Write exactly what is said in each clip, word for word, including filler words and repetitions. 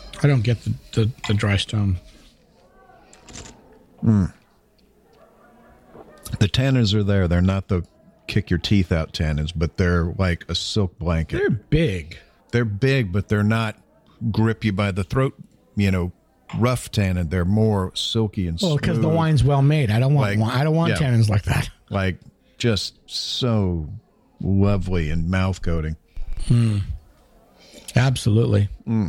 I don't get the, the, the dry stone. Mm. The tannins are there. They're not the kick your teeth out tannins, but they're like a silk blanket. They're big. They're big, but they're not grip you by the throat, you know, rough tannin. They're more silky and smooth. Well, because the wine's well made. I don't want Like, I don't want yeah. tannins like that. Like just so lovely and mouth coating. Mm. Absolutely. Mm.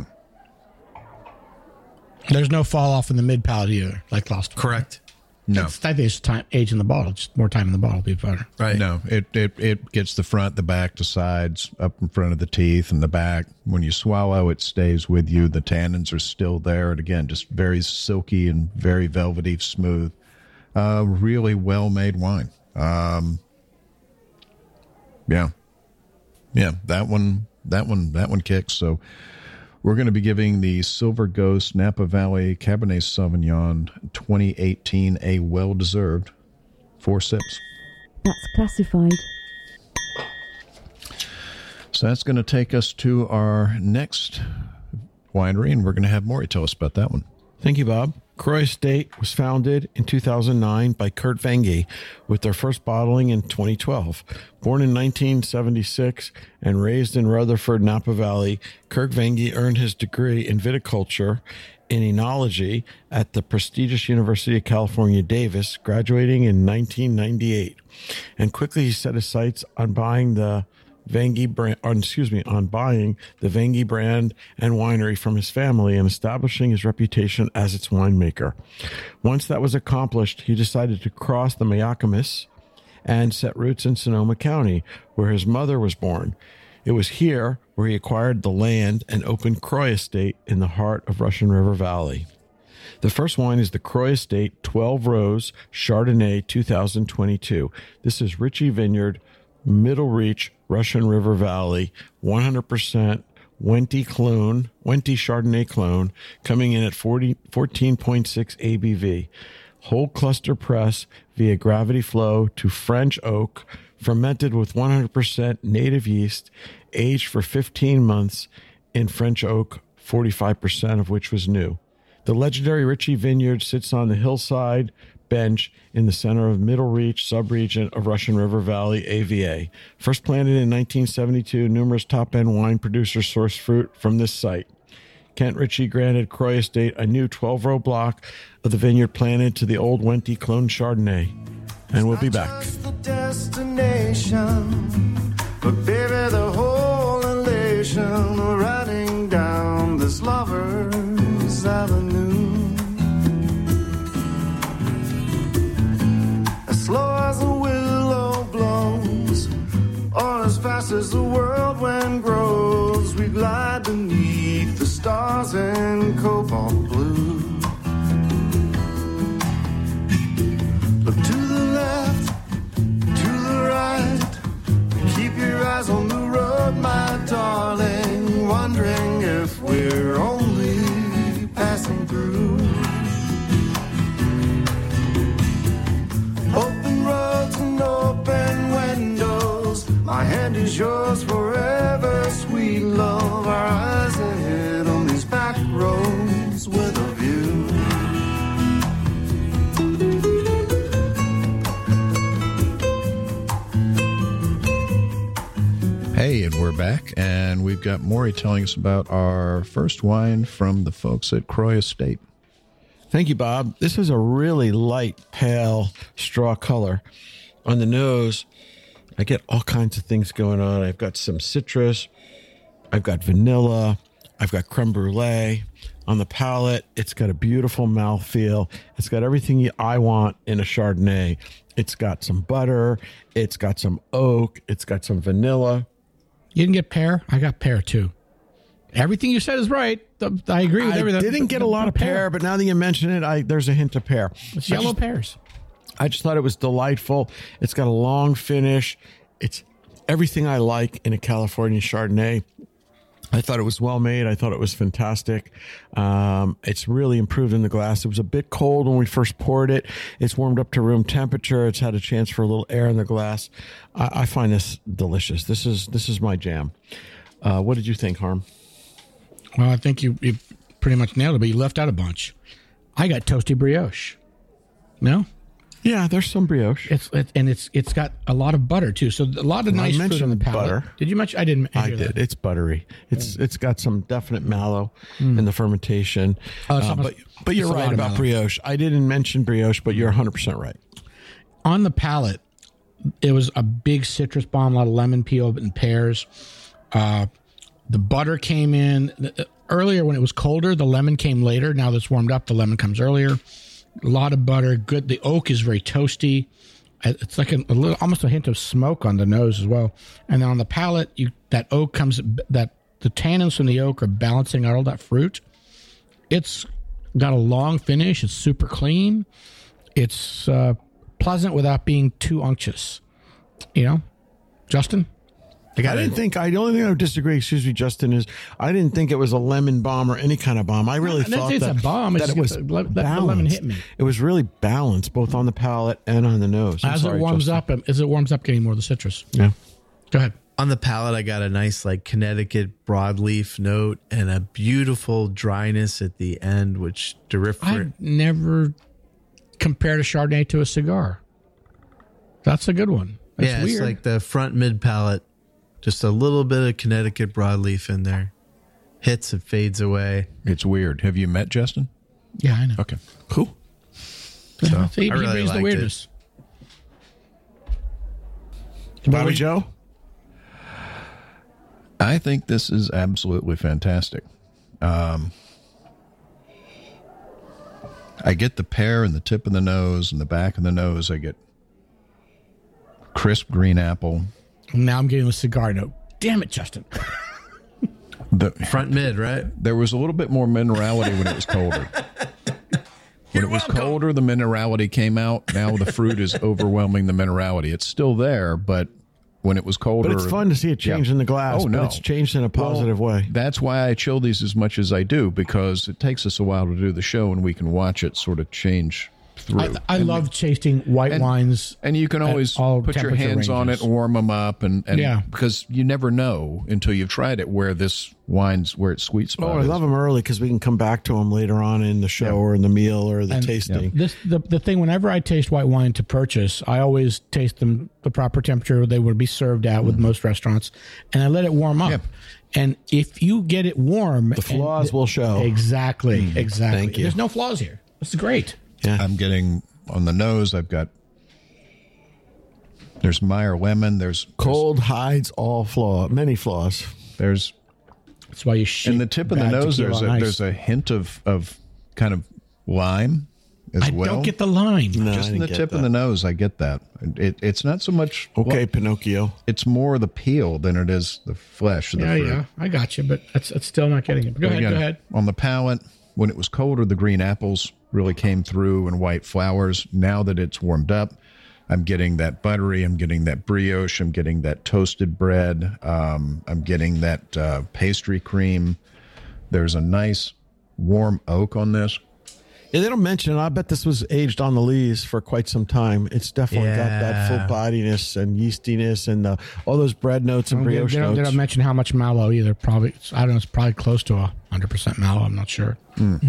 There's no fall off in the mid palate either, like last one. Correct. No. It's, I think it's time, age in the bottle. Just more time in the bottle will be better. Right. No, it, it, it gets the front, the back, the sides, up in front of the teeth and the back. When you swallow, it stays with you. The tannins are still there. And again, just very silky and very velvety, smooth. Uh, really well-made wine. Um, yeah. Yeah, that one, that one, that one kicks. So we're going to be giving the Silver Ghost Napa Valley Cabernet Sauvignon twenty eighteen a well-deserved four sips. That's classified. So that's going to take us to our next winery, and we're going to have Maury tell us about that one. Thank you, Bob. Croix Estate was founded in two thousand nine by Kurt Vange with their first bottling in twenty twelve. Born in nineteen seventy-six and raised in Rutherford, Napa Valley, Kurt Vange earned his degree in viticulture in enology at the prestigious University of California, Davis, graduating in nineteen ninety-eight. And quickly he set his sights on buying the Vange brand, or excuse me, on buying the Vange brand and winery from his family and establishing his reputation as its winemaker. Once that was accomplished, he decided to cross the Mayacamas and set roots in Sonoma County, where his mother was born. It was here where he acquired the land and opened Croix Estate in the heart of Russian River Valley. The first wine is the Croix Estate twelve Rose Chardonnay two thousand twenty-two. This is Ritchie Vineyard, Middle Reach, Russian River Valley, one hundred percent Wente clone, Wente Chardonnay clone, coming in at forty, fourteen point six A B V. Whole cluster press via gravity flow to French oak, fermented with one hundred percent native yeast, aged for fifteen months in French oak, forty-five percent of which was new. The legendary Ritchie Vineyard sits on the hillside bench in the center of Middle Reach subregion of Russian River Valley, A V A. First planted in nineteen seventy-two, numerous top-end wine producers sourced fruit from this site. Kent Ritchie granted Croix Estate a new twelve-row block of the vineyard planted to the old Wente clone Chardonnay. And we'll be back. Just the destination, but baby, the whole elation riding down this lover's avenue. Slow as a willow blows, or as fast as the whirlwind grows, we glide beneath the stars in cobalt blue. Look to the left, to the right, keep your eyes on the road, my darling, wondering if we're only passing through. Open roads and open windows, my hand is yours forever, sweet love. Our eyes ahead on these back roads with a view. Hey, and we're back, and we've got Maury telling us about our first wine from the folks at Croix Estate. Thank you, Bob. This is a really light, pale straw color. On the nose, I get all kinds of things going on. I've got some citrus. I've got vanilla. I've got creme brulee. On the palate, it's got a beautiful mouthfeel. It's got everything I want in a Chardonnay. It's got some butter. It's got some oak. It's got some vanilla. You didn't get pear? I got pear, too. Everything you said is right. I agree with I everything. didn't get a lot of pear, but now that you mention it, I there's a hint of pear. It's yellow I just, pears. I just thought it was delightful. It's got a long finish. It's everything I like in a California Chardonnay. I thought it was well made. I thought it was fantastic. Um, it's really improved in the glass. It was a bit cold when we first poured it. It's warmed up to room temperature. It's had a chance for a little air in the glass. I, I find this delicious. This is this is my jam. Uh, what did you think, Harm? Well, I think you, you pretty much nailed it, but you left out a bunch. I got toasty brioche. No? Yeah, there's some brioche. It's it, and it's it's got a lot of butter too. So a lot of Well, I nice fruit mentioned on the palate. butter. Did you mention? I didn't. I hear did. That. It's buttery. It's it's got some definite mallow in the fermentation. Oh, it's Uh, almost- but but you're it's a lot right of about mallow. brioche. I didn't mention brioche, but you're one hundred percent right. On the palate, it was a big citrus bomb, a lot of lemon peel and pears. Uh, the butter came in the, earlier when it was colder. The lemon came later. Now that's warmed up, the lemon comes earlier. A lot of butter. Good. The oak is very toasty. It's like a, a little, almost a hint of smoke on the nose as well. And then on the palate, you that oak comes that the tannins from the oak are balancing out all that fruit. It's got a long finish. It's super clean. It's uh, pleasant without being too unctuous. You know, Justin? I didn't think I. The only thing I would disagree, excuse me, Justin, is I didn't think it was a lemon bomb or any kind of bomb. I really No, thought it's that, a bomb. It's that it was just- let- let the balanced. lemon hit me. It was really balanced, both on the palate and on the nose. I'm As sorry, it warms Justin. up, as it warms up, getting more of the citrus. Yeah. Go ahead. On the palate, I got a nice like Connecticut broadleaf note and a beautiful dryness at the end, which different. I've never compared a Chardonnay to a cigar. That's a good one. That's Yeah, weird. it's like the front mid palate, just a little bit of Connecticut broadleaf in there. Hits, it fades away. It's weird. Have you met Justin? yeah, I know. Okay. Cool. So, he, I he really brings the liked weirdness. Bobby Joe? I think this is absolutely fantastic. Um, I get the pear in the tip of the nose and the back of the nose. I get crisp green apple. Now I'm getting a cigar note. Damn it, Justin. The, Front mid, right? there was a little bit more minerality when it was colder. When it was colder, the minerality came out. Now the fruit is overwhelming the minerality. It's still there, but when it was colder... But it's fun to see it change Yeah. in the glass. Oh, no. But it's changed in a positive Well, way. That's why I chill these as much as I do, because it takes us a while to do the show, and we can watch it sort of change through. I, I love tasting white and- wines. And you can at always all put your temperature hands on it, ranges. warm them up, and, and Yeah. because you never know until you've tried it where this wine's where its sweet spot Oh, I is. love them early because we can come back to them later on in the show or in the meal or the And- tasting. This the the thing. Whenever I taste white wine to purchase, I always taste them the proper temperature they would be served at with most restaurants, and I let it warm up. Yep. And if you get it warm, The flaws and- will show. Exactly, exactly. Thank you. There's no flaws here. This is great. Yeah. I'm getting on the nose. I've got there's Meyer lemon. There's Cold hides all flaw, many flaws. There's That's why you shake in the tip of the bad nose. tequila There's on a ice. there's a hint of of kind of lime as I well. don't get the lime. No, Just I in the didn't get tip of that. the nose, I get that. It, it's not so much. Okay, well, Pinocchio. it's more the peel than it is the flesh of the Yeah, fruit. yeah, I got you, but that's, that's still not getting it. But go But ahead, again, go ahead. On the palate, when it was colder, the green apples really came through and white flowers. Now that it's warmed up, I'm getting that buttery. I'm getting that brioche. I'm getting that toasted bread. Um, I'm getting that uh, pastry cream. There's a nice warm oak on this. Yeah, they don't mention it. I bet this was aged on the lees for quite some time. It's definitely got that Yeah. full bodiness and yeastiness and the, all those bread notes and They, brioche they don't, they notes. don't mention how much mallow either. Probably, it's- I don't know. It's probably close to a hundred percent mallow. I'm not sure.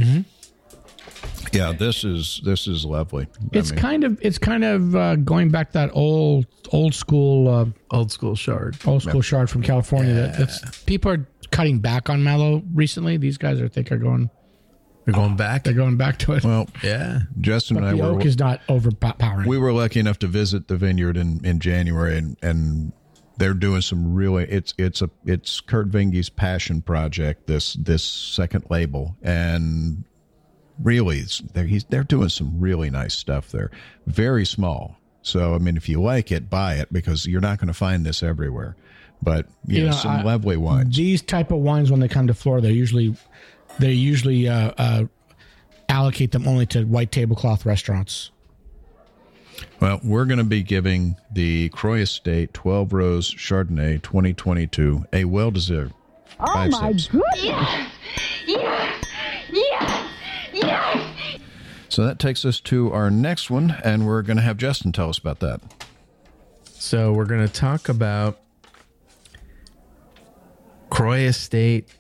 Yeah, this is this is lovely. I It's mean, kind of it's kind of uh, going back that old old school uh, Old school shard. old school shard from California. That, that's people are cutting back on mallow recently. These guys I think are going We're going back. they're going back to it. well, Yeah. Justin but and I the were oak is not overpowering. we were lucky enough to visit the vineyard in, in January, and, and they're doing some really it's it's a it's Kurt Vinge's passion project. This this second label, and really it's, they're he's, they're doing some really nice stuff there. Very small, so I mean, if you like it, buy it because you're not going to find this everywhere. But you, You know, know, some I- lovely wines. These type of wines, when they come to Florida, they usually they usually uh, uh, allocate them only to white tablecloth restaurants. Well, we're going to be giving the Croix Estate twelve Rose Chardonnay twenty twenty-two a well-deserved Oh five my sips. goodness! Yes! Yes! Yes! Yes! So that takes us to our next one, and we're going to have Justin tell us about that. So we're going to talk about Croix Estate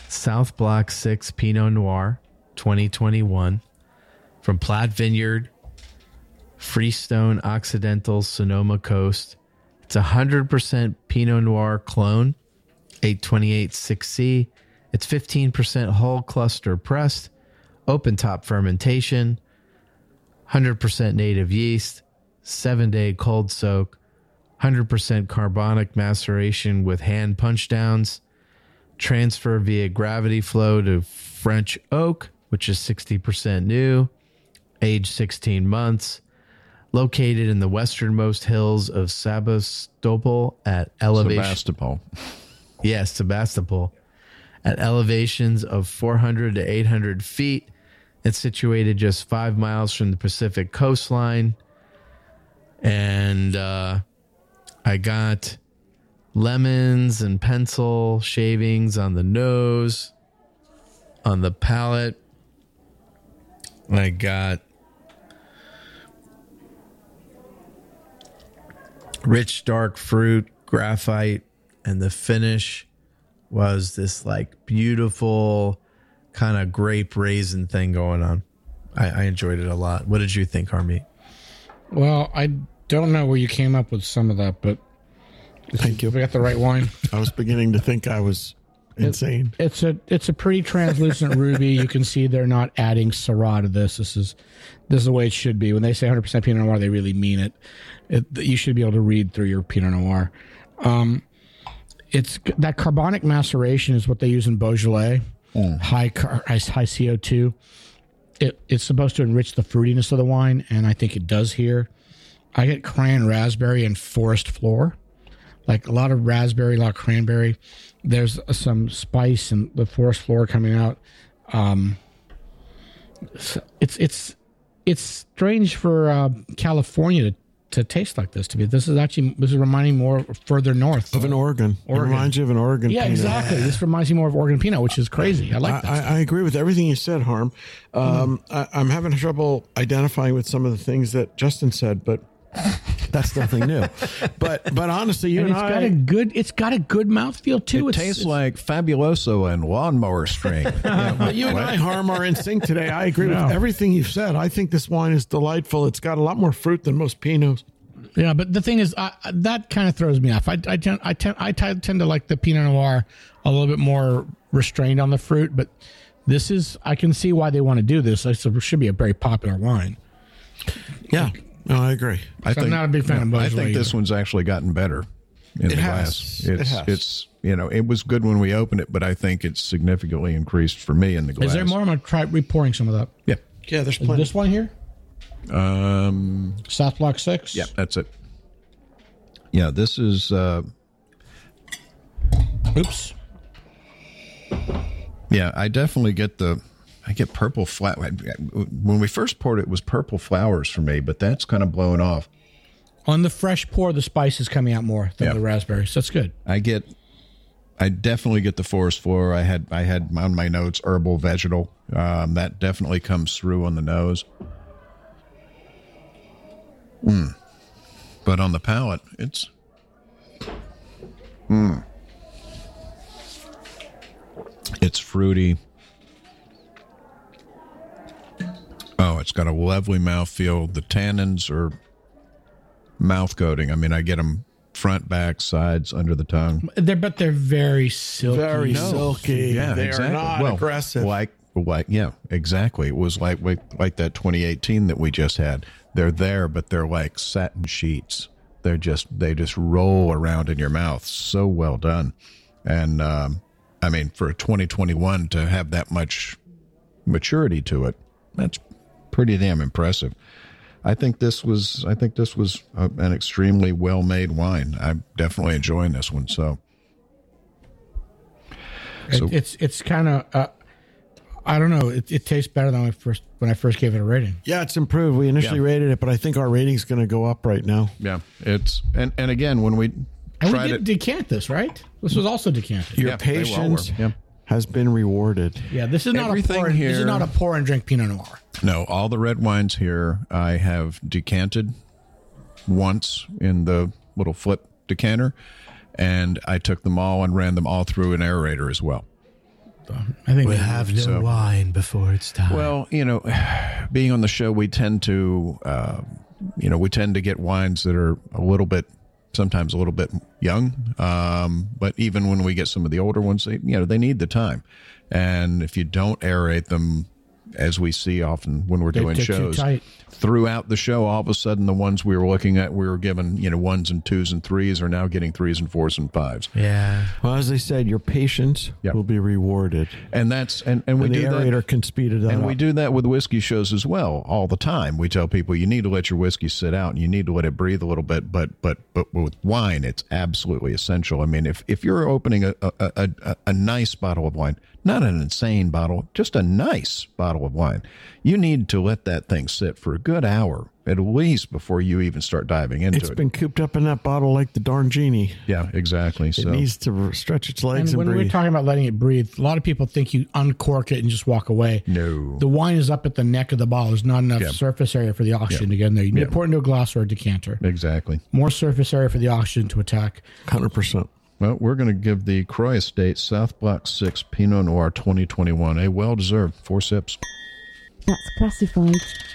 South Block six Pinot Noir twenty twenty-one from Platt Vineyard, Freestone Occidental, Sonoma Coast. It's a one hundred percent Pinot Noir clone, eight twenty-eight six C. It's fifteen percent whole cluster pressed, open top fermentation, one hundred percent native yeast, seven-day cold soak, one hundred percent carbonic maceration with hand punch downs, transfer via gravity flow to French oak, which is sixty percent new, age sixteen months, located in the westernmost hills of Sebastopol at elevation. Sebastopol. Yes, Sebastopol. At elevations of four hundred to eight hundred feet. It's situated just five miles from the Pacific coastline. And uh, I got lemons and pencil shavings on the nose, on the palate. I got rich dark fruit, graphite, and the finish was this like beautiful kind of grape raisin thing going on. I, I enjoyed it a lot. What did you think, Harmeet? Well, I don't know where you came up with some of that, but Thank you. We got the right wine. I was beginning to think I was insane. It, it's a it's a pretty translucent ruby. You can see they're not adding Syrah to this. This is this is the way it should be. When they say one hundred percent Pinot Noir, they really mean it. it. You should be able to read through your Pinot Noir. Um, it's that carbonic maceration is what they use in Beaujolais. Mm. High car, high C O two. It it's supposed to enrich the fruitiness of the wine, and I think it does here. I get cran raspberry and forest floor, like a lot of raspberry, a lot of cranberry. There's some spice and the forest floor coming out. Um, it's it's it's strange for uh, California to, to taste like this to me. This is actually this is reminding me more further north of an Oregon. Oregon. It reminds you of an Oregon. Yeah, Pinot. Exactly. This reminds me more of Oregon Pinot, which is crazy. I like that. I, I agree with everything you said, Harm. Um, mm. I, I'm having trouble identifying with some of the things that Justin said, but that's nothing new. But but honestly, you and, and it's I, got a good it's got a good mouthfeel too. It it's, tastes it's, like Fabuloso and lawnmower string. Yeah, but you and I, Harm, are in sync today. I agree no. with everything you've said. I think this wine is delightful. It's got a lot more fruit than most Pinots. Yeah, but the thing is, I, that kind of throws me off. I, I, tend, I, tend, I tend to like the Pinot Noir a little bit more restrained on the fruit, but this is, I can see why they want to do this. It should be a very popular wine. Yeah, no, I agree. I so think, I'm not a big fan no, of Beaujolais I think this either. one's actually gotten better in it the has. glass. It's, it has. It's, you know, it was good when we opened it, but I think it's significantly increased for me in the glass. Is there more? I'm going to try re-pouring some of that. Yeah. Yeah, there's Is plenty. this one here? Um, South Block six? Yeah, that's it. Yeah, this is... Uh, Oops. Yeah, I definitely get the... I get purple flat. When we first poured it, it was purple flowers for me, but that's kind of blown off. On the fresh pour, the spice is coming out more than Yeah. the raspberries. That's good. I get... I definitely get the forest floor. I had I had on my notes herbal, vegetal. Um, that definitely comes through on the nose. Mm. But on the palate, it's... Mm. It's fruity. Oh, it's got a lovely mouthfeel. The tannins are mouth coating. I mean, I get them front, back, sides, under the tongue. They're, but they're very silky. Very silky. Yeah, they exactly. are not well, aggressive. Like, like, yeah, exactly. It was like, like like that twenty eighteen that we just had. They're there, but they're like satin sheets. They're just they just roll around in your mouth. So well done. And um, I mean, for twenty twenty-one to have that much maturity to it, that's pretty damn impressive. I think this was I think this was a, an extremely well made wine. I'm definitely enjoying this one. So, so It, it's it's kind of uh, I don't know. It, it tastes better than when I first when I first gave it a rating. Yeah, it's improved. We initially Yeah. rated it, but I think our rating's going to go up right now. yeah, it's and and again when we And we tried did it, decant this, right? This was also decanted. Your Yeah, they all patience were. Yeah. has been rewarded. Yeah, this is not Everything a pour. This is here- not a pour and drink Pinot Noir. no, all the red wines here I have decanted once in the little flip decanter, and I took them all and ran them all through an aerator as well. So I think We maybe- have no So- wine before it's time. Well, you know, being on the show, we tend to, uh, you know, we tend to get wines that are a little bit, sometimes a little bit young. Um, but even when we get some of the older ones, they, you know, they need the time. And if you don't aerate them, as we see often when we're They- doing they're too shows, tight. throughout the show, all of a sudden the ones we were looking at, we were given, you know, ones and twos and threes are now getting threes and fours and fives. yeah. Well, as they said, your patience Yep. will be rewarded. And that's, and, and we And the do that. aerator can speed it up. And we do that with whiskey shows as well, all the time. We tell people you need to let your whiskey sit out and you need to let it breathe a little bit. But but but with wine, it's absolutely essential. I mean, if if you're opening a a, a, a, a nice bottle of wine, not an insane bottle, just a nice bottle of wine, you need to let that thing sit for a good hour at least before you even start diving into It's it. been cooped up in that bottle like the darn genie. Yeah, exactly. It So needs to stretch its legs And and, when we're breathe. talking about letting it breathe, a lot of people think you uncork it and just walk away. No. The wine is up at the neck of the bottle. There's not enough Yeah. surface area for the oxygen to get in there. You need to pour it into a glass or a decanter. exactly. More surface area for the oxygen to attack. one hundred percent. Well, we're going to give the Croix Estate South Block six Pinot Noir twenty twenty-one a well-deserved four sips. That's classified.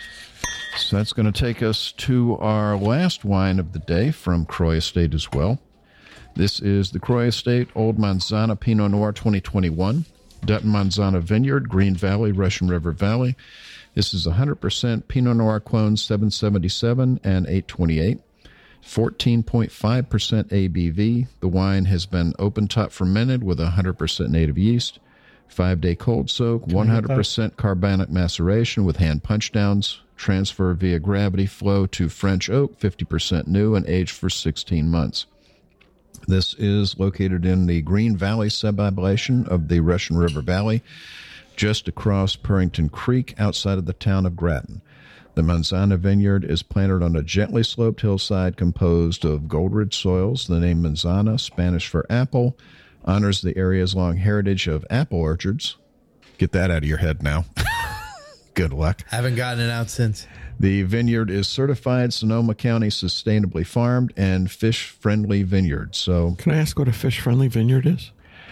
So that's going to take us to our last wine of the day from Croix Estate as well. This is the Croix Estate Old Manzana Pinot Noir twenty twenty-one, Dutton Manzana Vineyard, Green Valley, Russian River Valley. This is one hundred percent Pinot Noir clones seven seventy-seven and eight twenty-eight, fourteen point five percent A B V. The wine has been open top fermented with one hundred percent native yeast, five-day cold soak, one hundred percent carbonic maceration with hand punch downs, transfer via gravity flow to French oak, fifty percent new and aged for sixteen months. This is located in the Green Valley subappellation of the Russian River Valley, just across Purrington Creek outside of the town of Grattan. The Manzana Vineyard is planted on a gently sloped hillside composed of gold-rich soils. The name Manzana, Spanish for apple, honors the area's long heritage of apple orchards. Get that out of your head now. Good luck. Haven't gotten it out since. The vineyard is certified Sonoma County sustainably farmed and fish-friendly vineyard. So Can I ask what a fish-friendly vineyard is?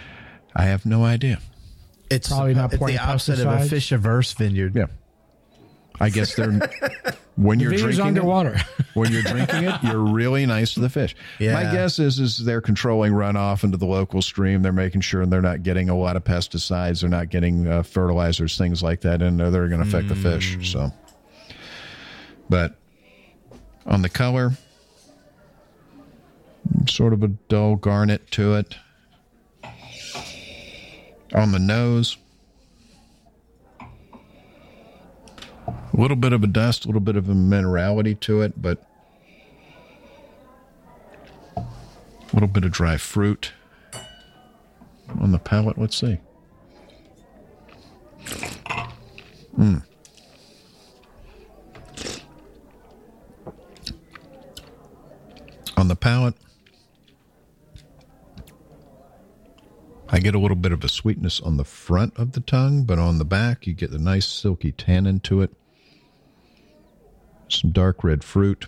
I have no idea. It's Probably not it's pouring the opposite of a pesticides. fish-averse vineyard. Yeah. I guess they're when you're Vineyard's drinking underwater. it, when you're drinking it, you're really nice to the fish. Yeah. My guess is is they're controlling runoff into the local stream. They're making sure they're not getting a lot of pesticides. They're not getting uh, fertilizers, things like that in there that are going to affect the fish. So, but on the color, sort of a dull garnet to it. On the nose, a little bit of a dust, a little bit of a minerality to it, but a little bit of dry fruit on the palate. Let's see. Mm. On the palate, I get a little bit of a sweetness on the front of the tongue, but on the back, you get the nice silky tannin to it. Some dark red fruit.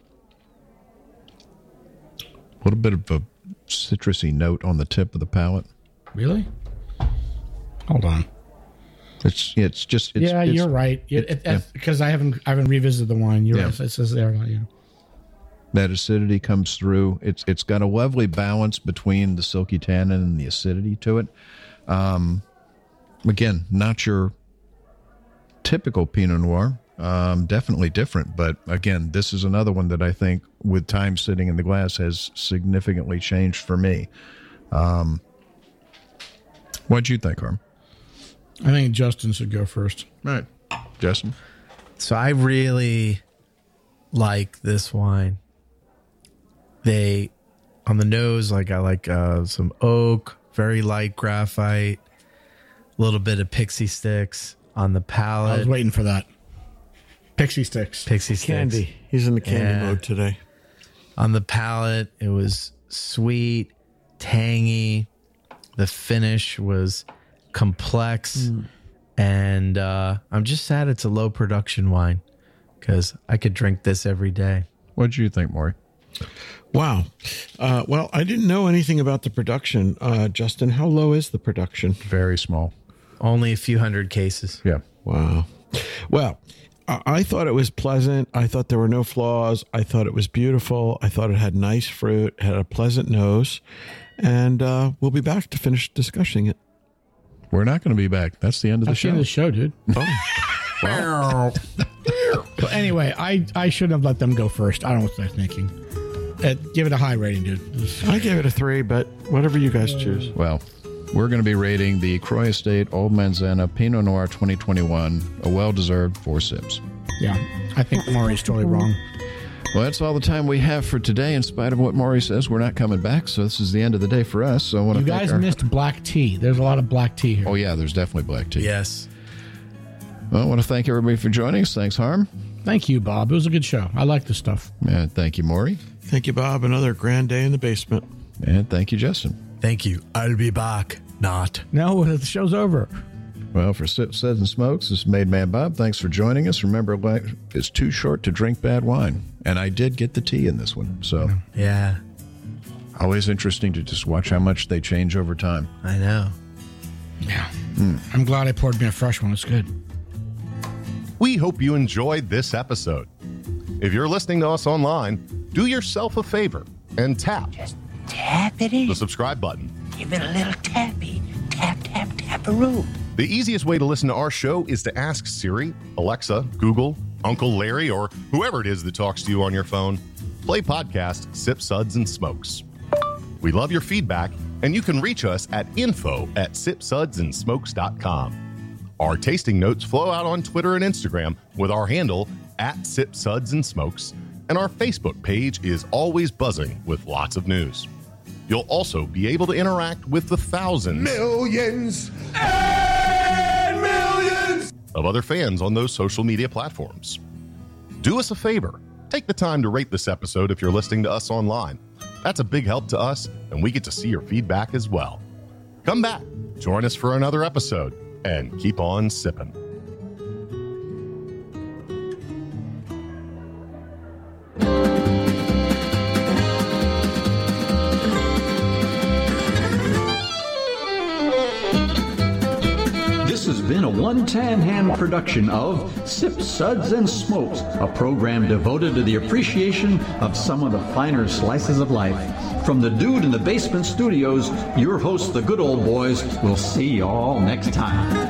A little bit of a citrusy note on the tip of the palate. Really? Hold on. It's it's just it's, yeah, it's, you're right. it- It, yeah. Because I haven't I haven't revisited the wine. You're Yeah. right. It says there. Yeah. That acidity comes through. It's it's got a lovely balance between the silky tannin and the acidity to it. Um, again, not your typical Pinot Noir. Um, definitely different, but again, this is another one that I think, with time sitting in the glass, has significantly changed for me. Um, what'd you think, Harm? I think Justin should go first. All right, Justin. So I really like this wine. They, on the nose, like I like uh, some oak, very light graphite, a little bit of pixie sticks. On the I was palate, waiting for that. Pixie sticks. pixie sticks. Candy. He's in the candy Yeah. mode today. On the palate, it was sweet, tangy. The finish was complex. And uh, I'm just sad it's a low production wine because I could drink this every day. What'd you think, Maury? Wow. Uh, well, I didn't know anything about the production. Uh, Justin, how low is the production? Very small. Only a few hundred cases. Yeah. Wow. Well, I I thought it was pleasant. I thought there were no flaws. I thought it was beautiful. I thought it had nice fruit, had a pleasant nose. And uh, we'll be back to finish discussing it. We're not going to be back. That's the end of the That's the show. end of the show, dude. Oh. So anyway, I, I shouldn't have let them go first. I don't know what they're thinking. Uh, give it a high rating, dude. I gave it a three, but whatever you guys choose. Well, we're going to be rating the Croix Estate Old Manzana Pinot Noir twenty twenty-one a well-deserved four sips. Yeah, I think Maury's totally wrong. Well, that's all the time we have for today. In spite of what Maury says, we're not coming back, so this is the end of the day for us. So I want You to guys thank our... missed black tea. There's a lot of black tea here. Oh, yeah, there's definitely black tea. Yes. Well, I want to thank everybody for joining us. Thanks, Harm. Thank you, Bob. It was a good show. I like this stuff. And thank you, Maury. Thank you, Bob. Another grand day in the basement. And thank you, Justin. Thank you. I'll be back. Not. No, the show's over. Well, for Sips, Suds, and Smokes, this is Made Man Bob. Thanks for joining us. Remember, life is too short to drink bad wine. And I did get the tea in this one. So Yeah, always interesting to just watch how much they change over time. I know. Yeah. I'm glad I poured me a fresh one. It's good. We hope you enjoyed this episode. If you're listening to us online, do yourself a favor and tap Tap it in. the subscribe button. Give it a little tappy. Tap, tap, tap-a-roo. The easiest way to listen to our show is to ask Siri, Alexa, Google, Uncle Larry, or whoever it is that talks to you on your phone. Play podcast Sip, Suds, and Smokes. We love your feedback, and you can reach us at info at sip suds and smokes dot com. Our tasting notes flow out on Twitter and Instagram with our handle at Sip, Suds, and Smokes, and our Facebook page is always buzzing with lots of news. You'll also be able to interact with the thousands Millions and millions. of other fans on those social media platforms. Do us a favor. Take the time to rate this episode if you're listening to us online. That's a big help to us, and we get to see your feedback as well. Come back, join us for another episode, and keep on sipping. This has been a One Tan Hand production of Sip, Suds, and Smokes, a program devoted to the appreciation of some of the finer slices of life. From the Dude in the Basement Studios, your hosts, the Good Old Boys, will see you all next time.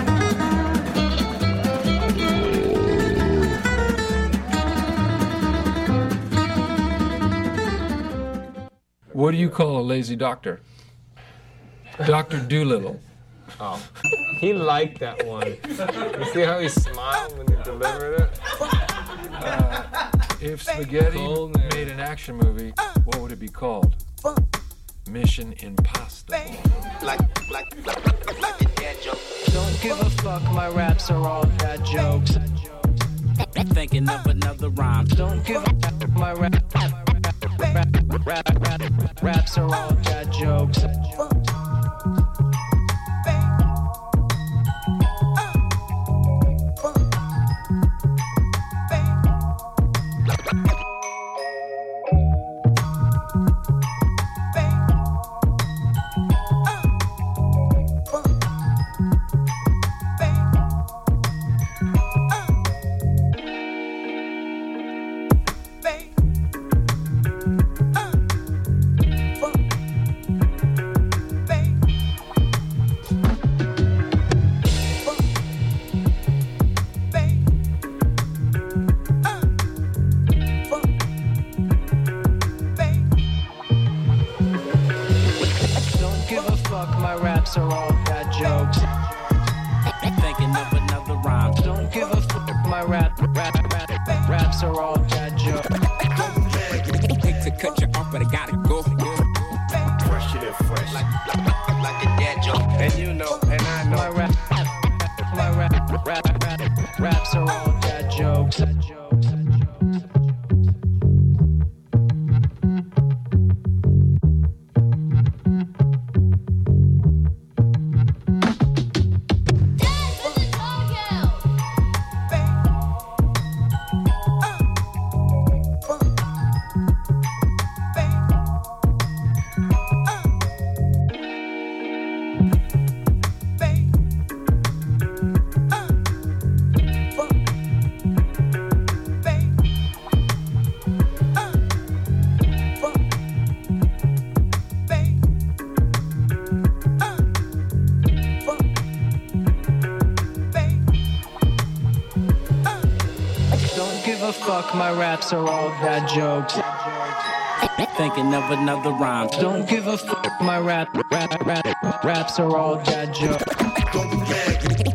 What do you call a lazy doctor? Doctor Doolittle. Oh, he liked that one. You see how he smiled when he delivered it? Uh, if spaghetti Cold man. made an action movie, what would it be called? Mission Impossible. Like, like, like, like a dad joke. Don't give a fuck, my raps are all bad jokes. Thinking of another rhyme. Don't give a fuck, my rap, rap, rap, rap, rap, raps are all bad jokes. Are all bad jokes. Thinking of another rhyme. Don't give a fuck, my rap, rap, rap, raps are all bad jokes. Hate to cut you off, but I gotta go. Fresh it fresh. Like, like, like a dad joke. And you know, and I know, my rap, my rap, rap, rap, raps are all bad jokes. Bad jokes. a fuck, my raps are all dad jokes. Thinking of another rhyme. Don't give a fuck, my rap, rap, rap, raps are all dad jokes. Don't be mad.